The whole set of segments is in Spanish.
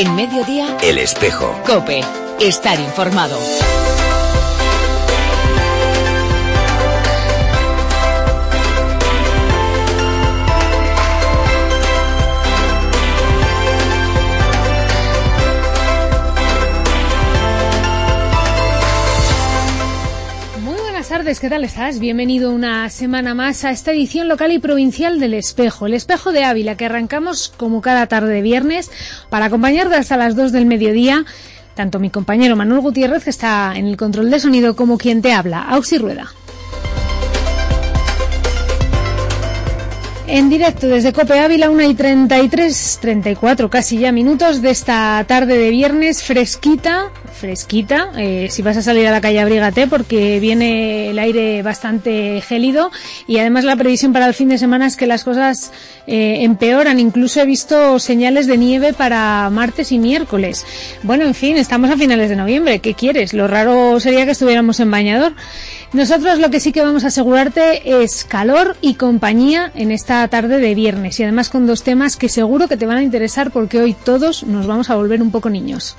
En Mediodía, El Espejo. COPE. Estar informado. Buenas tardes, ¿qué tal estás? Bienvenido una semana más a esta edición local y provincial del Espejo, el Espejo de Ávila, que arrancamos como cada tarde de viernes para acompañarte hasta las 2 del mediodía, tanto mi compañero Manuel Gutiérrez, que está en el control de sonido, como quien te habla, Auxi Rueda. En directo desde COPE Ávila, 1:34 casi ya minutos de esta tarde de viernes, fresquita, si vas a salir a la calle abrígate porque viene el aire bastante gélido y además la previsión para el fin de semana es que las cosas empeoran, incluso he visto señales de nieve para martes y miércoles. Bueno, en fin, estamos a finales de noviembre, ¿qué quieres? Lo raro sería que estuviéramos en bañador. Nosotros lo que sí que vamos a asegurarte es calor y compañía en esta tarde de viernes y además con dos temas que seguro que te van a interesar porque hoy todos nos vamos a volver un poco niños.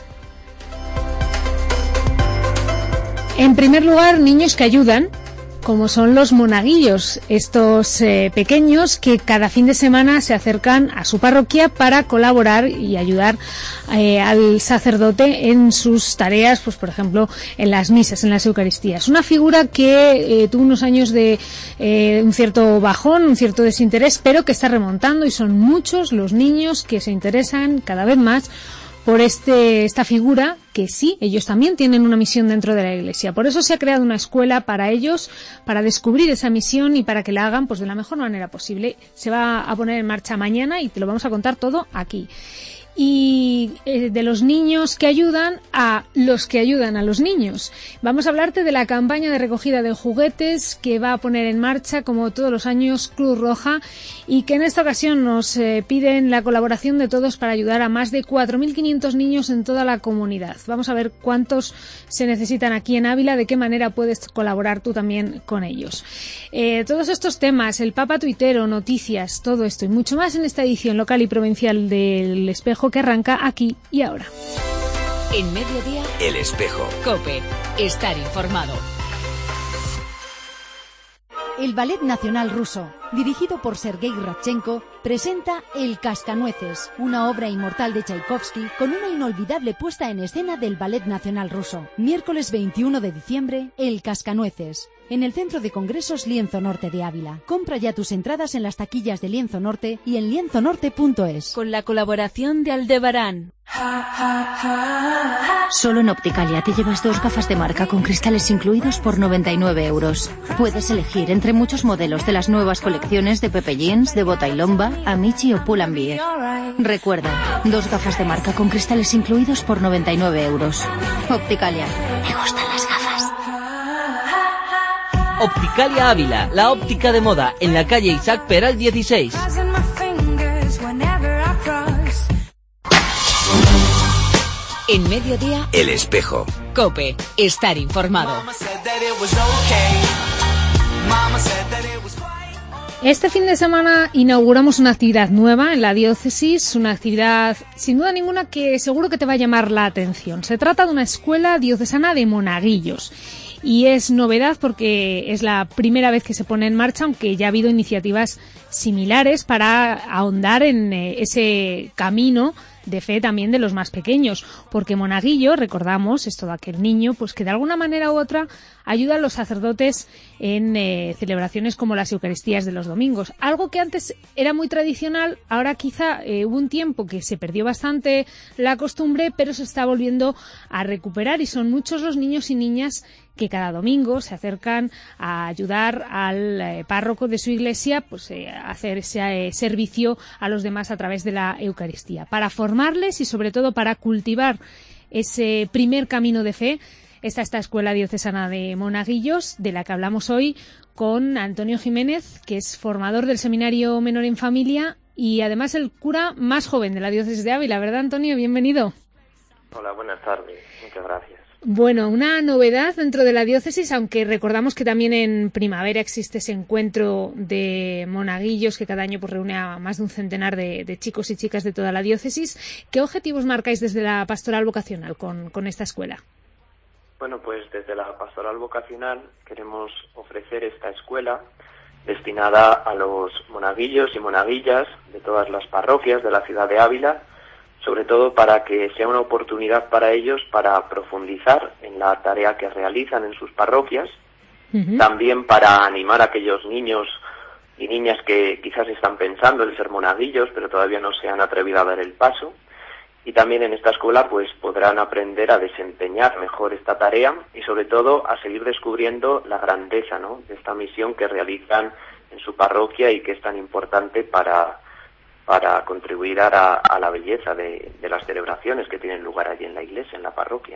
En primer lugar, niños que ayudan, como son los monaguillos, estos pequeños que cada fin de semana se acercan a su parroquia para colaborar y ayudar al sacerdote en sus tareas, pues por ejemplo en las misas, en las Eucaristías. Una figura que tuvo unos años de un cierto bajón, un cierto desinterés, pero que está remontando y son muchos los niños que se interesan cada vez más por esta figura, que sí, ellos también tienen una misión dentro de la Iglesia. Por eso se ha creado una escuela para ellos, para descubrir esa misión y para que la hagan pues de la mejor manera posible. Se va a poner en marcha mañana y te lo vamos a contar todo aquí. Y de los niños que ayudan a los que ayudan a los niños. Vamos a hablarte de la campaña de recogida de juguetes que va a poner en marcha, como todos los años, Cruz Roja, y que en esta ocasión nos piden la colaboración de todos para ayudar a más de 4.500 niños en toda la comunidad. Vamos a ver cuántos se necesitan aquí en Ávila, de qué manera puedes colaborar tú también con ellos. Todos estos temas, el Papa tuitero, noticias, todo esto y mucho más en esta edición local y provincial del Espejo, que arranca aquí y ahora. En Mediodía, El Espejo. COPE. Estar informado. El Ballet Nacional Ruso, dirigido por Sergei Radchenko, presenta El Cascanueces, una obra inmortal de Tchaikovsky con una inolvidable puesta en escena del Ballet Nacional Ruso. Miércoles 21 de diciembre, El Cascanueces, en el Centro de Congresos Lienzo Norte de Ávila. Compra ya tus entradas en las taquillas de Lienzo Norte y en lienzonorte.es. Con la colaboración de Aldebarán. Solo en Opticalia te llevas 2 gafas de marca con cristales incluidos por 99 euros. Puedes elegir entre muchos modelos de las nuevas colecciones de Pepe Jeans, de Bota y Lomba, Amici o Pull&Bear. Recuerda, 2 gafas de marca con cristales incluidos por 99 euros. Opticalia. Me gustan las gafas. Opticalia Ávila, la óptica de moda, en la calle Isaac Peral 16. En Mediodía, El Espejo. COPE. Estar informado. Este fin de semana inauguramos una actividad nueva en la diócesis, una actividad sin duda ninguna que seguro que te va a llamar la atención. Se trata de una escuela diocesana de monaguillos. Y es novedad porque es la primera vez que se pone en marcha, aunque ya ha habido iniciativas similares para ahondar en ese camino de fe también de los más pequeños, porque monaguillo, recordamos, es todo aquel niño pues que de alguna manera u otra ayuda a los sacerdotes en celebraciones como las Eucaristías de los domingos, algo que antes era muy tradicional. Ahora quizá hubo un tiempo que se perdió bastante la costumbre, pero se está volviendo a recuperar y son muchos los niños y niñas que cada domingo se acercan a ayudar al párroco de su iglesia, pues a hacer ese servicio a los demás a través de la Eucaristía. Para formarles y sobre todo para cultivar ese primer camino de fe, está esta escuela diocesana de monaguillos, de la que hablamos hoy con Antonio Jiménez, que es formador del Seminario Menor en Familia y además el cura más joven de la diócesis de Ávila, ¿verdad, Antonio? Bienvenido. Hola, buenas tardes. Muchas gracias. Bueno, una novedad dentro de la diócesis, aunque recordamos que también en primavera existe ese encuentro de monaguillos que cada año pues reúne a más de un centenar de chicos y chicas de toda la diócesis. ¿Qué objetivos marcáis desde la pastoral vocacional con esta escuela? Bueno, pues desde la pastoral vocacional queremos ofrecer esta escuela destinada a los monaguillos y monaguillas de todas las parroquias de la ciudad de Ávila, sobre todo para que sea una oportunidad para ellos para profundizar en la tarea que realizan en sus parroquias, también para animar a aquellos niños y niñas que quizás están pensando en ser monaguillos, pero todavía no se han atrevido a dar el paso, y también en esta escuela pues podrán aprender a desempeñar mejor esta tarea y sobre todo a seguir descubriendo la grandeza, ¿no?, de esta misión que realizan en su parroquia y que es tan importante para contribuir a la belleza de las celebraciones que tienen lugar allí en la iglesia, en la parroquia.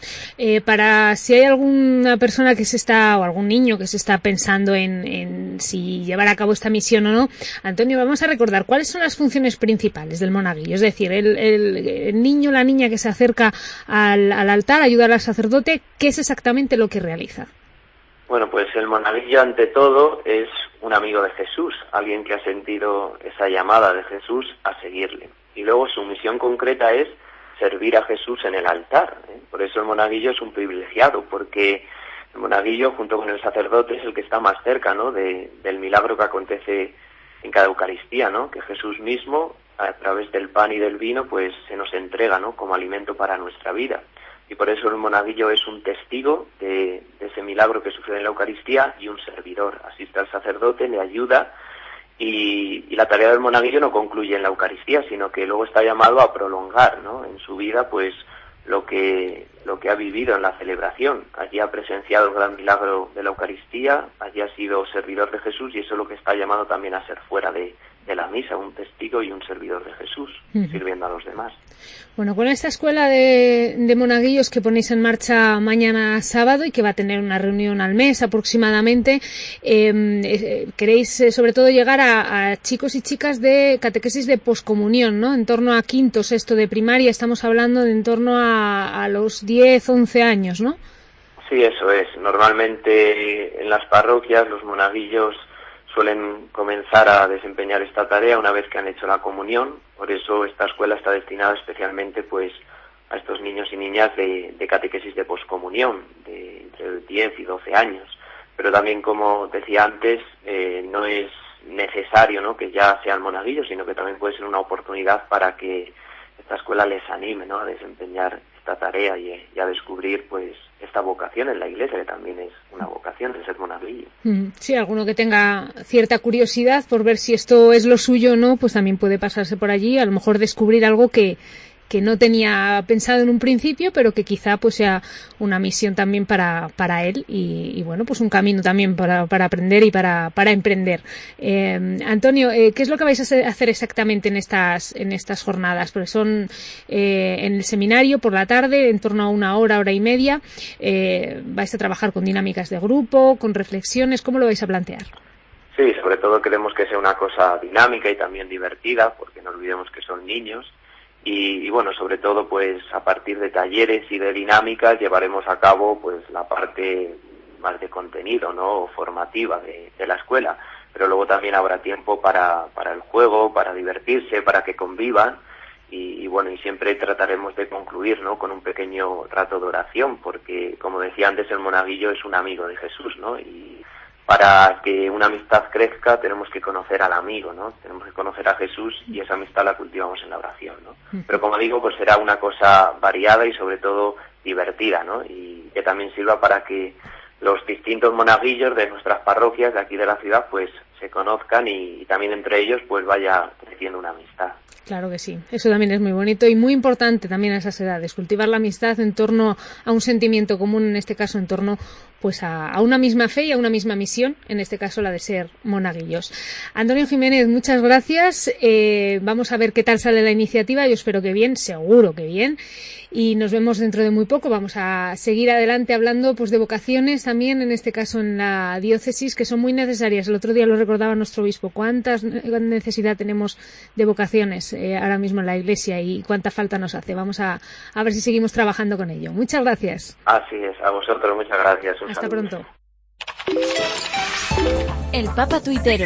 Para si hay alguna persona o algún niño que se está pensando en si llevar a cabo esta misión o no, Antonio, vamos a recordar cuáles son las funciones principales del monaguillo, es decir, el niño, la niña que se acerca al altar a ayudar al sacerdote, ¿qué es exactamente lo que realiza? Bueno, pues el monaguillo ante todo es un amigo de Jesús, alguien que ha sentido esa llamada de Jesús a seguirle. Y luego su misión concreta es servir a Jesús en el altar, ¿eh? Por eso el monaguillo es un privilegiado, porque el monaguillo junto con el sacerdote es el que está más cerca, ¿no?, del milagro que acontece en cada Eucaristía, ¿no?, que Jesús mismo, a través del pan y del vino, pues se nos entrega, ¿no?, como alimento para nuestra vida. Y por eso el monaguillo es un testigo de ese milagro que sucede en la Eucaristía y un servidor. Asiste al sacerdote, le ayuda y la tarea del monaguillo no concluye en la Eucaristía, sino que luego está llamado a prolongar, ¿no?, en su vida pues lo que ha vivido en la celebración. Allí ha presenciado el gran milagro de la Eucaristía, allí ha sido servidor de Jesús y eso es lo que está llamado también a ser fuera de la misa, un testigo y un servidor de Jesús, sirviendo a los demás. Bueno, con esta escuela de monaguillos que ponéis en marcha mañana sábado y que va a tener una reunión al mes aproximadamente, queréis sobre todo llegar a chicos y chicas de catequesis de poscomunión, ¿no? En torno a quinto, sexto de primaria, estamos hablando de en torno a los 10, 11 años, ¿no? Sí, eso es. Normalmente en las parroquias los monaguillos suelen comenzar a desempeñar esta tarea una vez que han hecho la comunión. Por eso esta escuela está destinada especialmente pues a estos niños y niñas de catequesis de poscomunión, de entre 10 y 12 años. Pero también, como decía antes, no es necesario, ¿no?, que ya sean monaguillos, sino que también puede ser una oportunidad para que esta escuela les anime, ¿no?, a desempeñar esta tarea y a descubrir pues esta vocación en la iglesia, que también es una vocación de ser monaguillo. Sí, alguno que tenga cierta curiosidad por ver si esto es lo suyo o no, pues también puede pasarse por allí, a lo mejor descubrir algo que no tenía pensado en un principio, pero que quizá pues sea una misión también para él y bueno, pues un camino también para aprender y para emprender. Antonio, ¿qué es lo que vais a hacer exactamente en estas jornadas? Porque son en el seminario por la tarde, en torno a una hora y media. ¿Vais a trabajar con dinámicas de grupo, con reflexiones? ¿Cómo lo vais a plantear? Sí, sobre todo queremos que sea una cosa dinámica y también divertida, porque no olvidemos que son niños. Y bueno, sobre todo pues a partir de talleres y de dinámicas llevaremos a cabo pues la parte más de contenido, ¿no?, formativa de la escuela, pero luego también habrá tiempo para el juego, para divertirse, para que convivan y bueno, y siempre trataremos de concluir, ¿no?, con un pequeño rato de oración, porque como decía antes, el monaguillo es un amigo de Jesús, ¿no?, y para que una amistad crezca tenemos que conocer al amigo, ¿no? Tenemos que conocer a Jesús y esa amistad la cultivamos en la oración, ¿no? Pero como digo, pues será una cosa variada y sobre todo divertida, ¿no? Y que también sirva para que los distintos monaguillos de nuestras parroquias de aquí de la ciudad pues se conozcan y también entre ellos pues vaya creciendo una amistad. Claro que sí, eso también es muy bonito y muy importante también a esas edades, cultivar la amistad en torno a un sentimiento común, en este caso en torno pues a una misma fe y a una misma misión, en este caso la de ser monaguillos. Antonio Jiménez, muchas gracias. Vamos a ver qué tal sale la iniciativa. Yo espero que bien, seguro que bien. Y nos vemos dentro de muy poco. Vamos a seguir adelante hablando pues de vocaciones también, en este caso en la diócesis, que son muy necesarias. El otro día lo recordaba nuestro obispo. ¿Cuánta necesidad tenemos de vocaciones ahora mismo en la Iglesia y cuánta falta nos hace? Vamos a ver si seguimos trabajando con ello. Muchas gracias. Así es, a vosotros muchas gracias. Hasta pronto. El Papa tuitero.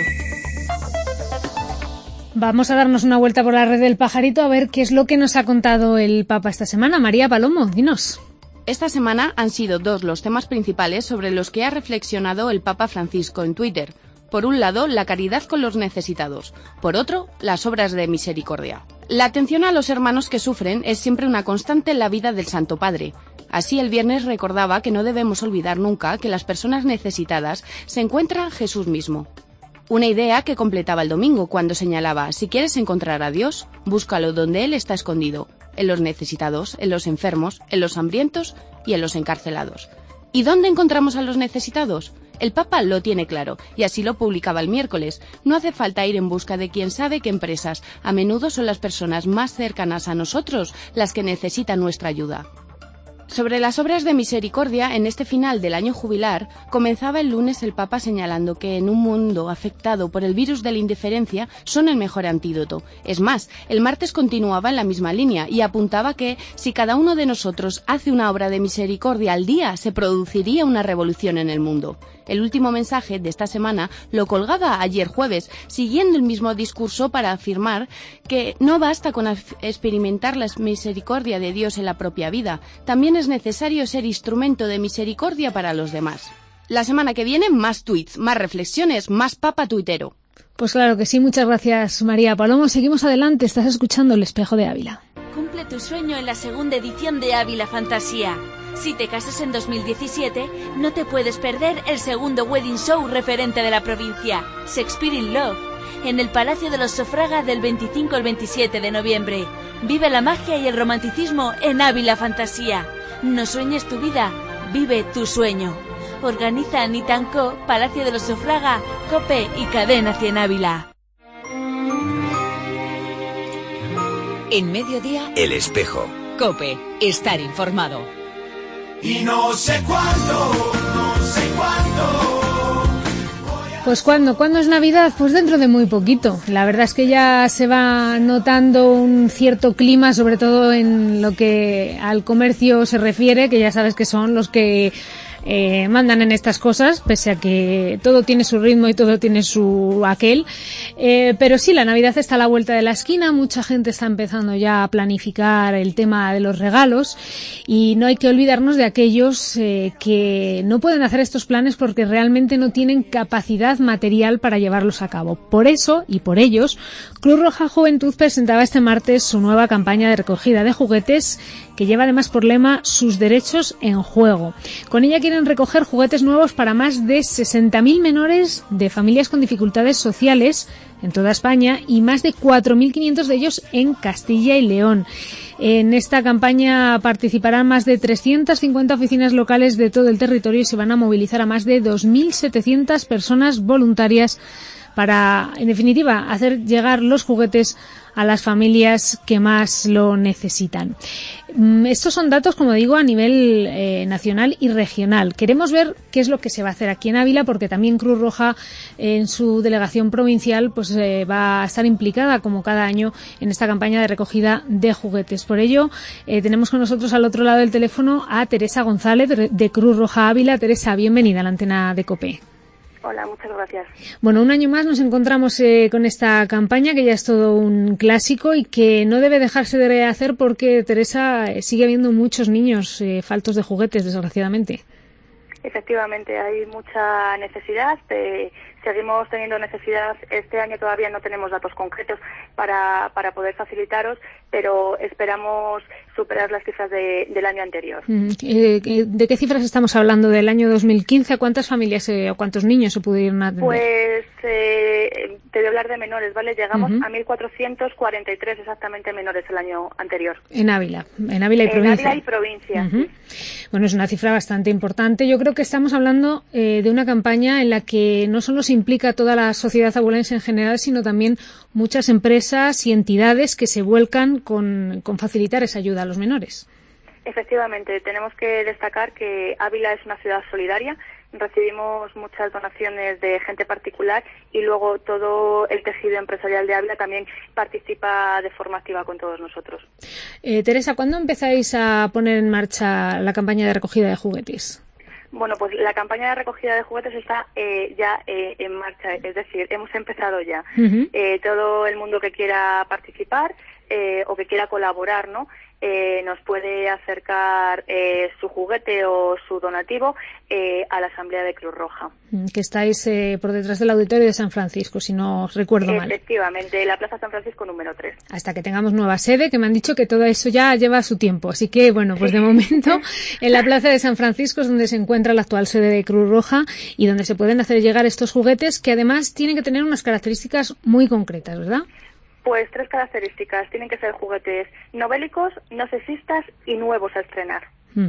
Vamos a darnos una vuelta por la red del Pajarito a ver qué es lo que nos ha contado el Papa esta semana. María Palomo, dinos. Esta semana han sido 2 los temas principales sobre los que ha reflexionado el Papa Francisco en Twitter. Por un lado, la caridad con los necesitados. Por otro, las obras de misericordia. La atención a los hermanos que sufren es siempre una constante en la vida del Santo Padre. Así, el viernes recordaba que no debemos olvidar nunca que las personas necesitadas se encuentra Jesús mismo. Una idea que completaba el domingo cuando señalaba: si quieres encontrar a Dios, búscalo donde Él está escondido, en los necesitados, en los enfermos, en los hambrientos y en los encarcelados. ¿Y dónde encontramos a los necesitados? El Papa lo tiene claro, y así lo publicaba el miércoles. No hace falta ir en busca de quien sabe qué empresas. A menudo son las personas más cercanas a nosotros las que necesitan nuestra ayuda. Sobre las obras de misericordia, en este final del año jubilar, comenzaba el lunes el Papa señalando que en un mundo afectado por el virus de la indiferencia son el mejor antídoto. Es más, el martes continuaba en la misma línea y apuntaba que si cada uno de nosotros hace una obra de misericordia al día, se produciría una revolución en el mundo. El último mensaje de esta semana lo colgaba ayer jueves, siguiendo el mismo discurso para afirmar que no basta con experimentar la misericordia de Dios en la propia vida, también es necesario ser instrumento de misericordia para los demás. La semana que viene, más tweets, más reflexiones, más Papa tuitero. Pues claro que sí, muchas gracias María Palomo. Seguimos adelante, estás escuchando El Espejo de Ávila. Cumple tu sueño en la segunda edición de Ávila Fantasía. Si te casas en 2017, no te puedes perder el segundo wedding show referente de la provincia, Shakespeare in Love, en el Palacio de los Sofraga del 25 al 27 de noviembre. Vive la magia y el romanticismo en Ávila Fantasía. No sueñes tu vida, vive tu sueño. Organiza Anita & Co, Palacio de los Sofraga, COPE y Cadena 100 Ávila. En Mediodía, El Espejo. COPE, estar informado. Y no sé cuándo. Pues ¿cuándo es Navidad? Pues dentro de muy poquito. La verdad es que ya se va notando un cierto clima, sobre todo en lo que al comercio se refiere, que ya sabes que son los que mandan en estas cosas, pese a que todo tiene su ritmo y todo tiene su aquel. Pero sí, la Navidad está a la vuelta de la esquina, mucha gente está empezando ya a planificar el tema de los regalos y no hay que olvidarnos de aquellos que no pueden hacer estos planes porque realmente no tienen capacidad material para llevarlos a cabo. Por eso y por ellos, Cruz Roja Juventud presentaba este martes su nueva campaña de recogida de juguetes que lleva además por lema Sus derechos en juego. Con ella quieren recoger juguetes nuevos para más de 60.000 menores de familias con dificultades sociales en toda España y más de 4.500 de ellos en Castilla y León. En esta campaña participarán más de 350 oficinas locales de todo el territorio y se van a movilizar a más de 2.700 personas voluntarias para, en definitiva, hacer llegar los juguetes a las familias que más lo necesitan. Estos son datos, como digo, a nivel nacional y regional. Queremos ver qué es lo que se va a hacer aquí en Ávila, porque también Cruz Roja, en su delegación provincial, pues va a estar implicada, como cada año, en esta campaña de recogida de juguetes. Por ello, tenemos con nosotros al otro lado del teléfono a Teresa González, de Cruz Roja Ávila. Teresa, bienvenida a la antena de COPE. Hola, muchas gracias. Bueno, un año más nos encontramos con esta campaña que ya es todo un clásico y que no debe dejarse de hacer porque, Teresa, sigue habiendo muchos niños faltos de juguetes, desgraciadamente. Efectivamente, hay mucha necesidad. Seguimos teniendo necesidad. Este año todavía no tenemos datos concretos para poder facilitaros, pero esperamos superar las cifras del año anterior. ¿De qué cifras estamos hablando? ¿Del año 2015? ¿A cuántas familias o cuántos niños se pudieron atender? Pues te voy a hablar de menores, ¿vale? Llegamos a 1.443 exactamente menores el año anterior. En Ávila y provincia. En Ávila y provincia. Bueno, es una cifra bastante importante. Yo creo creo que estamos hablando de una campaña en la que no solo se implica toda la sociedad abulense en general, sino también muchas empresas y entidades que se vuelcan con facilitar esa ayuda a los menores. Efectivamente, tenemos que destacar que Ávila es una ciudad solidaria. Recibimos muchas donaciones de gente particular y luego todo el tejido empresarial de Ávila también participa de forma activa con todos nosotros. Teresa, ¿cuándo empezáis a poner en marcha la campaña de recogida de juguetes? Bueno, pues la campaña de recogida de juguetes está ya en marcha, es decir, hemos empezado ya. Uh-huh. Todo el mundo que quiera participar o que quiera colaborar, ¿no? Nos puede acercar su juguete o su donativo a la Asamblea de Cruz Roja. Que estáis por detrás del auditorio de San Francisco, si no recuerdo mal. Efectivamente, la Plaza San Francisco número 3. Hasta que tengamos nueva sede, que me han dicho que todo eso ya lleva su tiempo. Así que, bueno, pues de momento en la Plaza de San Francisco es donde se encuentra la actual sede de Cruz Roja y donde se pueden hacer llegar estos juguetes que además tienen que tener unas características muy concretas, ¿verdad? Pues 3 características. Tienen que ser juguetes no bélicos, no sexistas y nuevos a estrenar.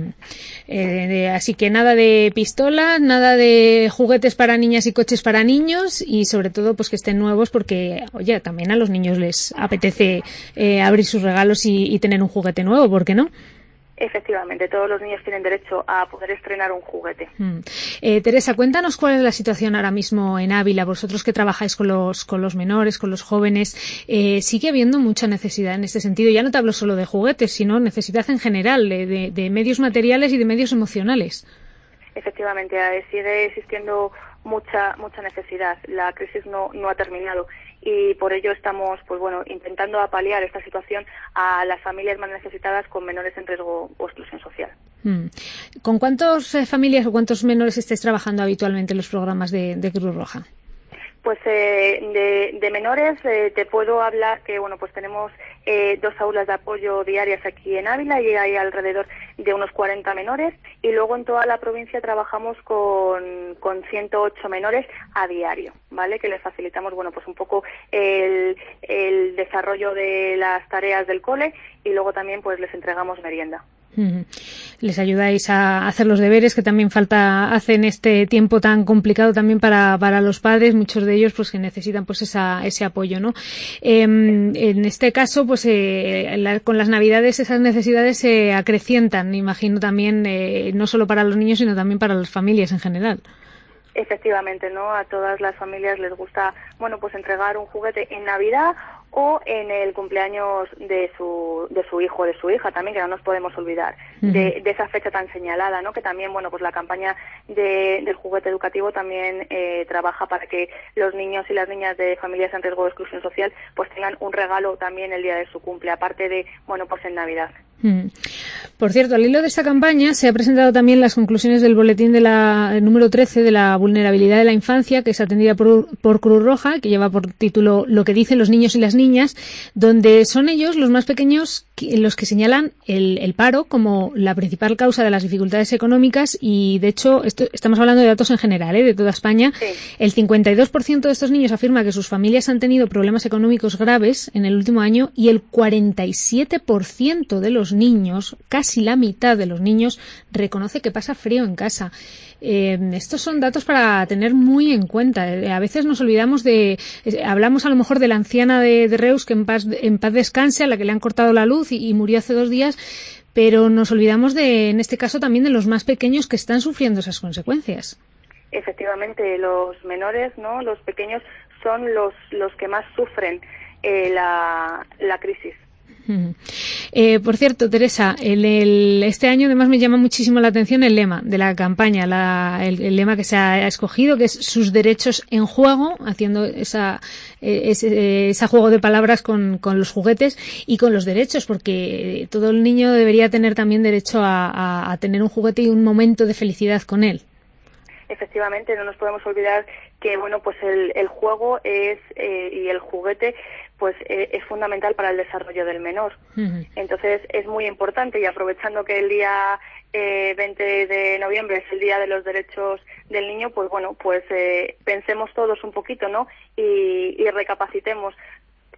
Así que nada de pistolas, nada de juguetes para niñas y coches para niños y sobre todo pues que estén nuevos porque, oye, también a los niños les apetece abrir sus regalos y tener un juguete nuevo, ¿por qué no? Efectivamente, todos los niños tienen derecho a poder estrenar un juguete. Teresa, cuéntanos cuál es la situación ahora mismo en Ávila. Vosotros que trabajáis con los menores, con los jóvenes, ¿sigue habiendo mucha necesidad en este sentido? Ya no te hablo solo de juguetes, sino necesidad en general de medios materiales y de medios emocionales. Efectivamente, sigue existiendo mucha necesidad. La crisis no ha terminado y por ello estamos, pues bueno, intentando paliar esta situación a las familias más necesitadas con menores en riesgo o exclusión social. ¿Con cuántas familias o cuántos menores estáis trabajando habitualmente en los programas de Cruz Roja? Pues de menores te puedo hablar que bueno pues tenemos 2 aulas de apoyo diarias aquí en Ávila y hay alrededor de unos 40 menores y luego en toda la provincia trabajamos con 108 menores a diario, ¿vale? Que les facilitamos bueno pues un poco el desarrollo de las tareas del cole y luego también pues les entregamos merienda. Les ayudáis a hacer los deberes que también falta hacer en este tiempo tan complicado también para los padres, muchos de ellos pues que necesitan pues ese apoyo, ¿no? En este caso pues con las Navidades esas necesidades se acrecientan, imagino también no solo para los niños sino también para las familias en general. Efectivamente, ¿no? A todas las familias les gusta, bueno, pues entregar un juguete en Navidad o en el cumpleaños de su hijo o de su hija también, que no nos podemos olvidar de esa fecha tan señalada, ¿no? Que también, bueno, pues la campaña del juguete educativo también trabaja para que los niños y las niñas de familias en riesgo de exclusión social pues tengan un regalo también el día de su cumple, aparte de, bueno, pues en Navidad. Por cierto, al hilo de esta campaña se ha presentado también las conclusiones del boletín número 13 de la vulnerabilidad de la infancia, que es atendida por Cruz Roja, que lleva por título Lo que dicen los niños y las niñas, donde son ellos los más pequeños los que señalan el paro como la principal causa de las dificultades económicas y, de hecho, estamos hablando de datos en general, de toda España. Sí. El 52% de estos niños afirma que sus familias han tenido problemas económicos graves en el último año y el 47% de los niños, casi la mitad de los niños, reconoce que pasa frío en casa. Estos son datos para tener muy en cuenta. A veces nos olvidamos hablamos a lo mejor de la anciana de Reus, que en paz descanse, a la que le han cortado la luz y murió hace 2 días, pero nos olvidamos en este caso también de los más pequeños que están sufriendo esas consecuencias. Efectivamente, los menores, ¿no? Los pequeños son los que más sufren la crisis. Por cierto, Teresa, este año además me llama muchísimo la atención el lema de la campaña, el lema que se ha escogido, que es sus derechos en juego, haciendo ese juego de palabras con los juguetes y con los derechos, porque todo el niño debería tener también derecho a tener un juguete y un momento de felicidad con él. Efectivamente, no nos podemos olvidar que bueno pues el juego y el juguete pues es fundamental para el desarrollo del menor. Entonces es muy importante, y aprovechando que el día 20 de noviembre es el Día de los Derechos del Niño, pues bueno, pues pensemos todos un poquito, ¿no? Y recapacitemos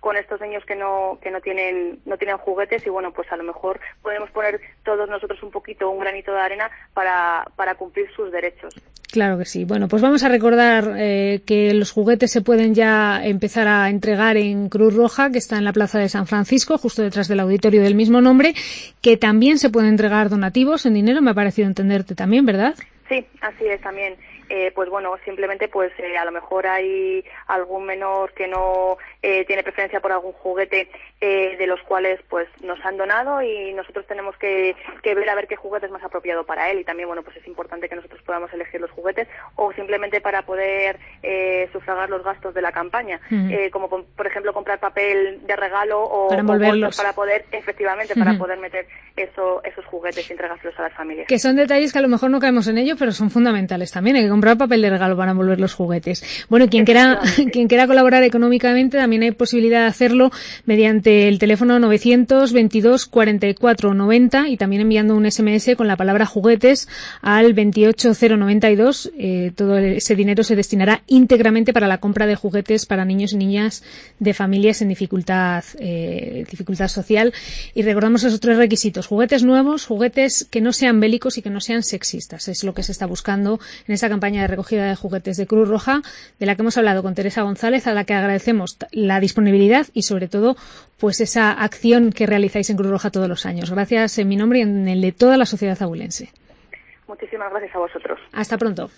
con estos niños que no tienen juguetes, y bueno, pues a lo mejor podemos poner todos nosotros un granito de arena para cumplir sus derechos. Claro que sí. Bueno, pues vamos a recordar que los juguetes se pueden ya empezar a entregar en Cruz Roja, que está en la Plaza de San Francisco, justo detrás del auditorio del mismo nombre, que también se pueden entregar donativos en dinero, me ha parecido entenderte también, ¿verdad? Sí, así es también. Pues bueno, simplemente pues a lo mejor hay algún menor que no tiene preferencia por algún juguete de los cuales pues nos han donado, y nosotros tenemos que ver a ver qué juguete es más apropiado para él, y también bueno, pues es importante que nosotros podamos elegir los juguetes, o simplemente para poder sufragar los gastos de la campaña, como por ejemplo comprar papel de regalo o bolsas para poder, efectivamente, para poder meter esos juguetes y entregárselos a las familias. Que son detalles que a lo mejor no caemos en ello, pero son fundamentales también. Hay que comprar papel de regalo para envolver los juguetes. Bueno, quien quiera colaborar económicamente, también hay posibilidad de hacerlo mediante el teléfono 922 44 90, y también enviando un SMS con la palabra juguetes al 28092. Todo ese dinero se destinará íntegramente para la compra de juguetes para niños y niñas de familias en dificultad social. Y recordamos esos 3 requisitos: juguetes nuevos, juguetes que no sean bélicos y que no sean sexistas. Es lo que se está buscando en esa campaña de recogida de juguetes de Cruz Roja, de la que hemos hablado con Teresa González, a la que agradecemos la disponibilidad y sobre todo pues esa acción que realizáis en Cruz Roja todos los años. Gracias en mi nombre y en el de toda la sociedad abulense. Muchísimas gracias a vosotros. Hasta pronto.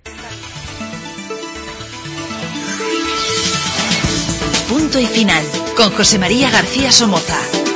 Punto y final con José María García Somoza.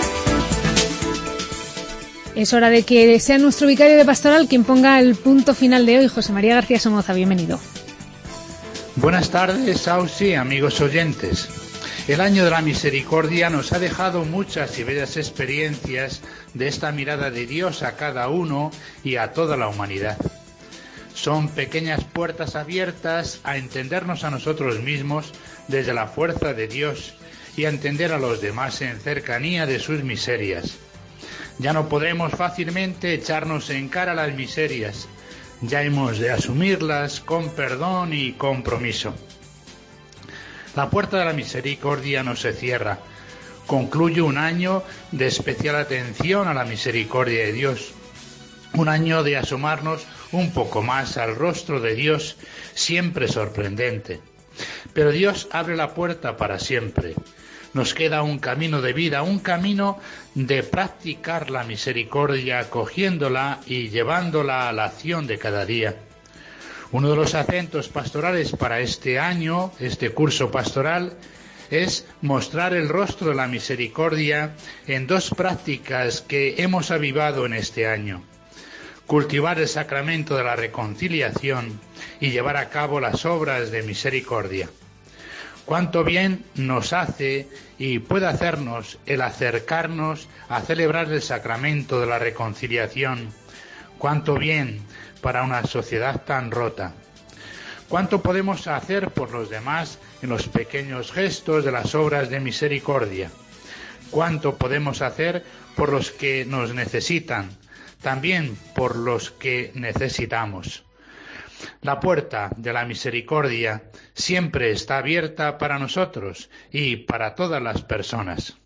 Es hora de que sea nuestro vicario de pastoral quien ponga el punto final de hoy. José María García Somoza, bienvenido. Buenas tardes, Ausi, amigos oyentes. El año de la misericordia nos ha dejado muchas y bellas experiencias de esta mirada de Dios a cada uno y a toda la humanidad. Son pequeñas puertas abiertas a entendernos a nosotros mismos desde la fuerza de Dios y a entender a los demás en cercanía de sus miserias. Ya no podremos fácilmente echarnos en cara las miserias, ya hemos de asumirlas con perdón y compromiso. La puerta de la misericordia no se cierra. Concluye un año de especial atención a la misericordia de Dios, un año de asomarnos un poco más al rostro de Dios, siempre sorprendente. Pero Dios abre la puerta para siempre. Nos queda un camino de vida, un camino de practicar la misericordia, acogiéndola y llevándola a la acción de cada día. Uno de los acentos pastorales para este año, este curso pastoral, es mostrar el rostro de la misericordia en 2 prácticas que hemos avivado en este año: cultivar el sacramento de la reconciliación y llevar a cabo las obras de misericordia. Cuánto bien nos hace y puede hacernos el acercarnos a celebrar el sacramento de la reconciliación. Cuánto bien para una sociedad tan rota. Cuánto podemos hacer por los demás en los pequeños gestos de las obras de misericordia. Cuánto podemos hacer por los que nos necesitan, también por los que necesitamos. La puerta de la misericordia siempre está abierta para nosotros y para todas las personas.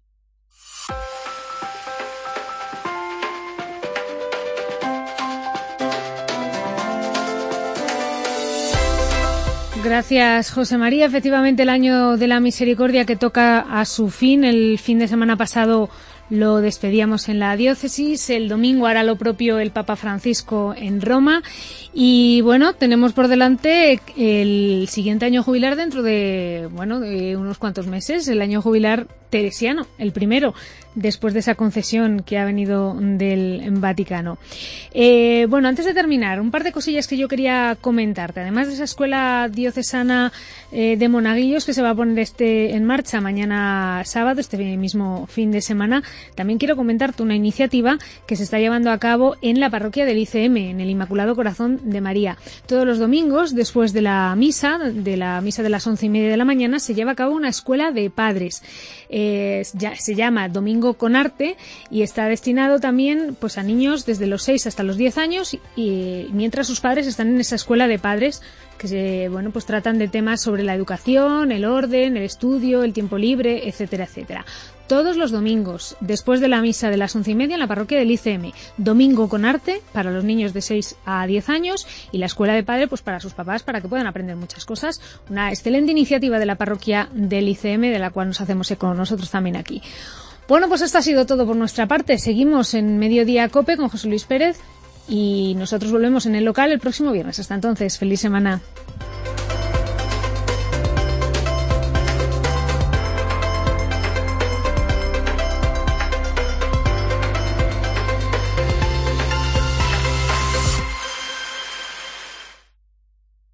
Gracias, José María. Efectivamente, el año de la misericordia que toca a su fin. El fin de semana pasado lo despedíamos en la diócesis. El domingo hará lo propio el Papa Francisco en Roma. Y bueno, tenemos por delante el siguiente año jubilar dentro de unos cuantos meses, el año jubilar teresiano, el primero, después de esa concesión que ha venido del Vaticano. Antes de terminar, un par de cosillas que yo quería comentarte. Además de esa escuela diocesana de monaguillos que se va a poner en marcha mañana sábado, este mismo fin de semana, también quiero comentarte una iniciativa que se está llevando a cabo en la parroquia del ICM, en el Inmaculado Corazón de María. Todos los domingos, después de la misa de las 11:30 de la mañana, se lleva a cabo una escuela de padres. Se llama Domingo con Arte y está destinado también a niños desde los 6 hasta los 10 años, y mientras sus padres están en esa escuela de padres que pues tratan de temas sobre la educación, el orden, el estudio, el tiempo libre, etcétera, etcétera. Todos los domingos, después de la misa de las 11:30 en la parroquia del ICM. Domingo con arte para los niños de 6 a 10 años y la escuela de padre pues para sus papás, para que puedan aprender muchas cosas. Una excelente iniciativa de la parroquia del ICM, de la cual nos hacemos eco nosotros también aquí. Bueno, pues esto ha sido todo por nuestra parte. Seguimos en Mediodía COPE con José Luis Pérez y nosotros volvemos en el local el próximo viernes. Hasta entonces, feliz semana.